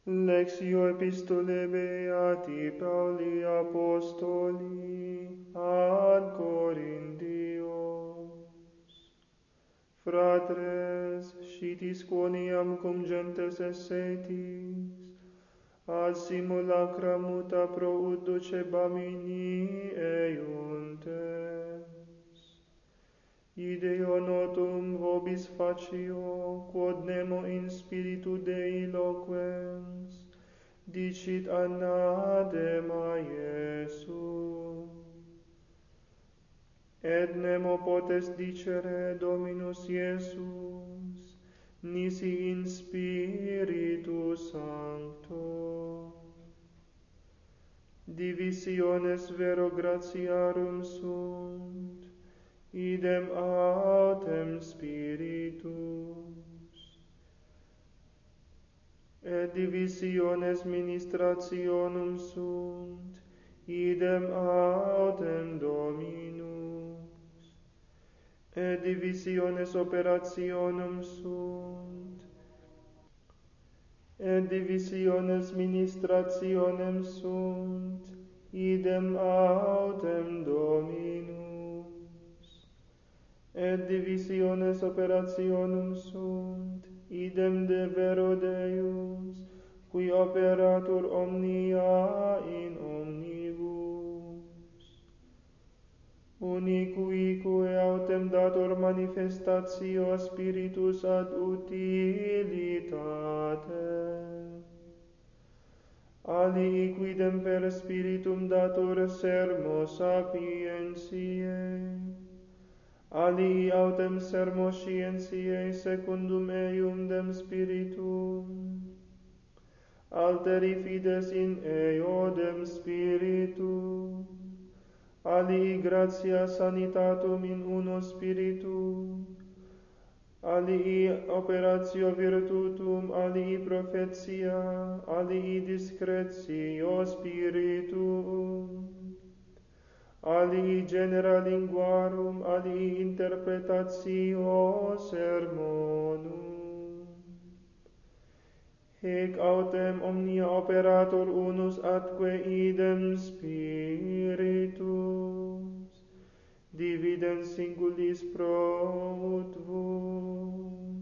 Lectio Epistolae Beati Pauli Apostoli ad Corintios. Fratres, scitis quoniam cum gentes essetis, ad simulacra muta pro ut ducebamini eiuntes. Ideo notum vobis facio, quod nemo in spiritu Dei loquens, dicit anadema Iesu. Et nemo potest dicere Dominus Iesus, nisi in Spiritu Sancto. Divisiones vero gratiarum sunt, idem autem spiritus, et divisiones ministrationum sunt, idem autem Dominus, et divisiones operationum sunt, et divisiones ministrationem sunt, idem autem Dominus, et divisiones operationum sunt, idem de vero Deus, qui operatur omnia in omnibus, unicuique autem dator manifestatio Spiritus ad utilitate, alii quidem per Spiritum dator sermo sapientiae, alii autem sermo scientiae secundum eium dem Spiritum, alteri fides in eo dem Spiritu, alii gratia sanitatum in uno Spiritu, alii operatio virtutum, alii profetia, alii discretio spiritum, alii genera linguarum, alii interpretatio sermonum. Hic autem omnia operator unus atque idem Spiritus, dividens singulis pro ut vos.